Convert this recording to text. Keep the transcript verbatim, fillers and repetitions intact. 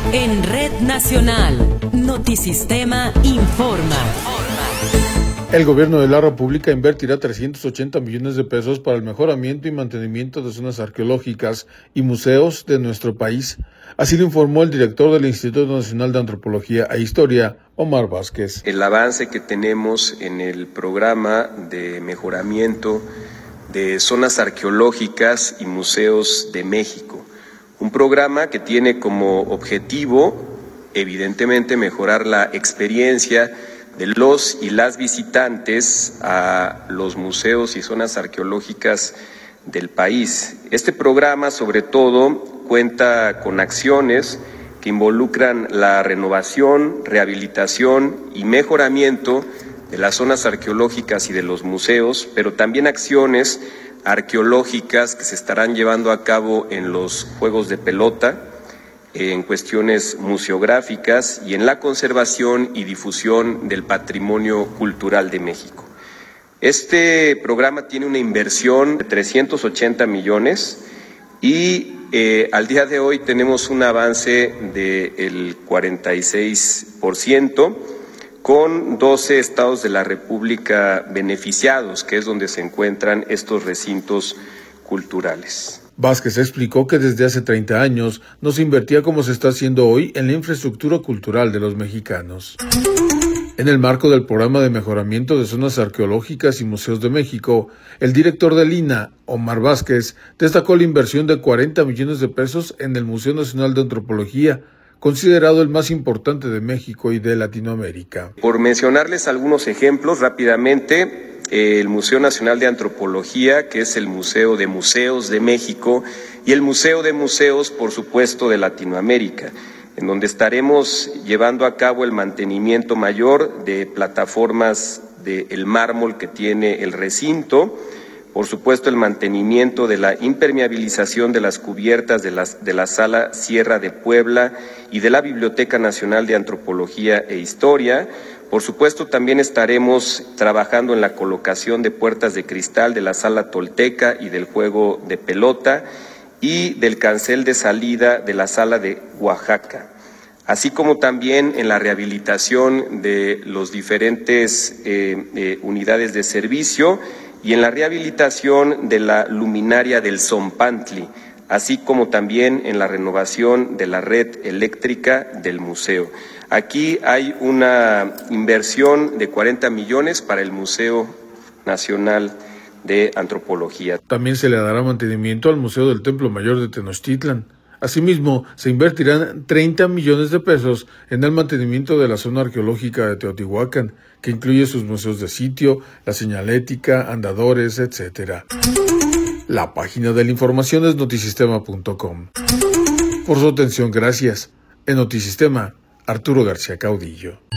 En Red Nacional, Notisistema informa. El gobierno de la República invertirá trescientos ochenta millones de pesos para el mejoramiento y mantenimiento de zonas arqueológicas y museos de nuestro país. Así lo informó el director del Instituto Nacional de Antropología e Historia, Omar Vázquez. El avance que tenemos en el programa de mejoramiento de zonas arqueológicas y museos de México. Un programa que tiene como objetivo, evidentemente, mejorar la experiencia de los y las visitantes a los museos y zonas arqueológicas del país. Este programa, sobre todo, cuenta con acciones que involucran la renovación, rehabilitación y mejoramiento de las zonas arqueológicas y de los museos, pero también acciones arqueológicas que se estarán llevando a cabo en los juegos de pelota, en cuestiones museográficas y en la conservación y difusión del patrimonio cultural de México. Este programa tiene una inversión de trescientos ochenta millones y eh, al día de hoy tenemos un avance del cuarenta y seis por ciento con doce estados de la República beneficiados, que es donde se encuentran estos recintos culturales. Vázquez explicó que desde hace treinta años no se invertía como se está haciendo hoy en la infraestructura cultural de los mexicanos. En el marco del programa de mejoramiento de zonas arqueológicas y museos de México, el director del I N A, Omar Vázquez, destacó la inversión de cuarenta millones de pesos en el Museo Nacional de Antropología, considerado el más importante de México y de Latinoamérica. Por mencionarles algunos ejemplos rápidamente, el Museo Nacional de Antropología, que es el Museo de Museos de México, y el Museo de Museos, por supuesto, de Latinoamérica, en donde estaremos llevando a cabo el mantenimiento mayor de plataformas del mármol que tiene el recinto, por supuesto el mantenimiento de la impermeabilización de las cubiertas de, las, de la Sala Sierra de Puebla y de la Biblioteca Nacional de Antropología e Historia. Por supuesto, también estaremos trabajando en la colocación de puertas de cristal de la Sala Tolteca y del juego de pelota y del cancel de salida de la Sala de Oaxaca, así como también en la rehabilitación de los diferentes eh, eh, unidades de servicio y en la rehabilitación de la luminaria del Zompantli, así como también en la renovación de la red eléctrica del museo. Aquí hay una inversión de cuarenta millones para el Museo Nacional de Antropología. También se le dará mantenimiento al Museo del Templo Mayor de Tenochtitlan. Asimismo, se invertirán treinta millones de pesos en el mantenimiento de la zona arqueológica de Teotihuacán, que incluye sus museos de sitio, la señalética, andadores, etcétera. La página de la información es notisistema punto com. Por su atención, gracias. En Notisistema, Arturo García Caudillo.